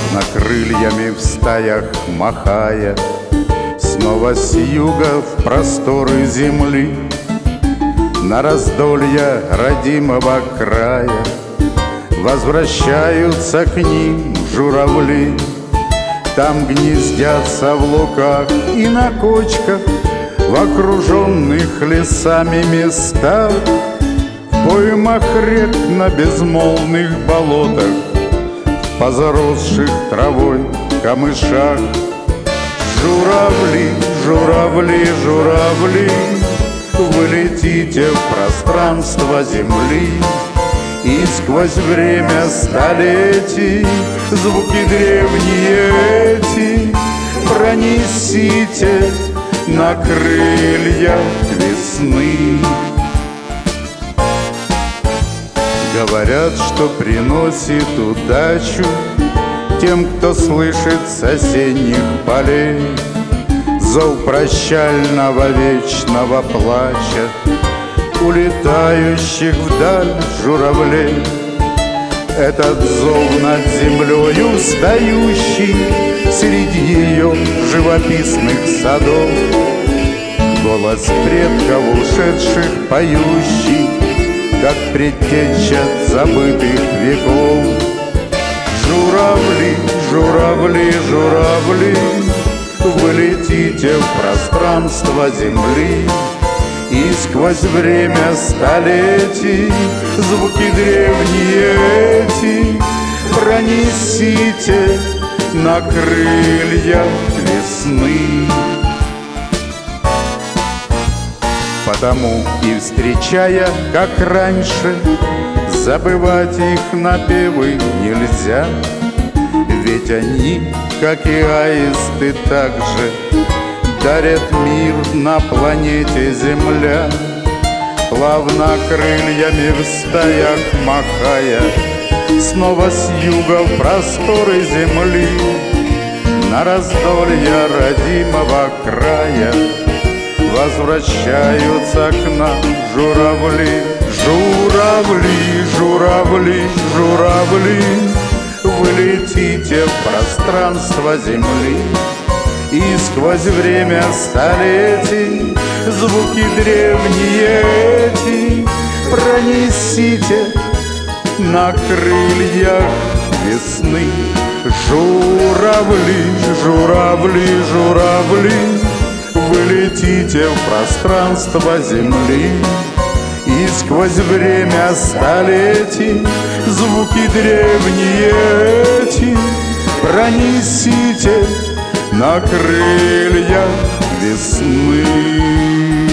Важно крыльями в стаях махая, снова с юга в просторы земли, на раздолье родимого края возвращаются к ним журавли. Там гнездятся в луках и на кочках, в окруженных лесами местах, в поймах рек на безмолвных болотах, по заросших травой камышах. Журавли, журавли, журавли, вы летите в пространство земли, и сквозь время столетий звуки древние эти пронесите на крыльях весны. Говорят, что приносит удачу тем, кто слышит с осенних полей зов прощального вечного плача улетающих вдаль журавлей. Этот зов над землею стоящий среди ее живописных садов, голос предков ушедших поющий, как предтеча забытых веков. Журавли, журавли, журавли, вы летите в пространство земли, и сквозь время столетий звуки древние эти пронесите на крыльях весны. Потому и встречая, как раньше, забывать их напевы нельзя, ведь они, как и аисты, также дарят мир на планете Земля. Плавно крыльями в стаях махая, снова с юга в просторы земли, на раздолье родимого края возвращаются к нам журавли. Журавли, журавли, журавли, вы летите в пространство земли, и сквозь время столетий звуки древние эти пронесите на крыльях весны. Журавли, журавли, журавли, вы летите в пространство земли, и сквозь время столетий звуки древние эти пронесите на крыльях весны.